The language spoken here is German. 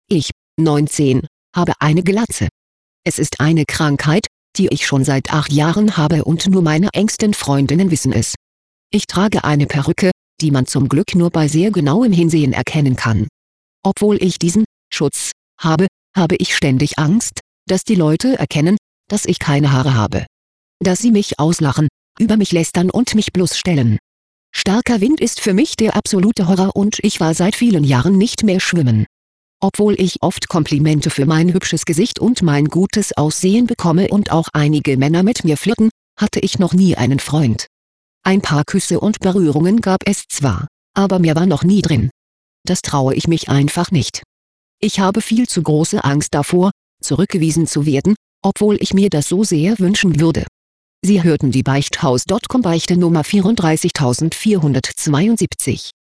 Ich, 19, habe eine Glatze. Es ist eine Krankheit, die ich schon seit 8 Jahren habe und nur meine engsten Freundinnen wissen es. Ich trage eine Perücke, die man zum Glück nur bei sehr genauem Hinsehen erkennen kann. Obwohl ich diesen Schutz habe ich ständig Angst, dass die Leute erkennen, dass ich keine Haare habe. Dass sie mich auslachen, über mich lästern und mich bloßstellen. Starker Wind ist für mich der absolute Horror und ich war seit vielen Jahren nicht mehr schwimmen. Obwohl ich oft Komplimente für mein hübsches Gesicht und mein gutes Aussehen bekomme und auch einige Männer mit mir flirten, hatte ich noch nie einen Freund. Ein paar Küsse und Berührungen gab es zwar, aber mehr war noch nie drin. Das traue ich mich einfach nicht. Ich habe viel zu große Angst davor, zurückgewiesen zu werden, obwohl ich mir das so sehr wünschen würde. Sie hörten die Beichthaus.com Beichte Nummer 34472.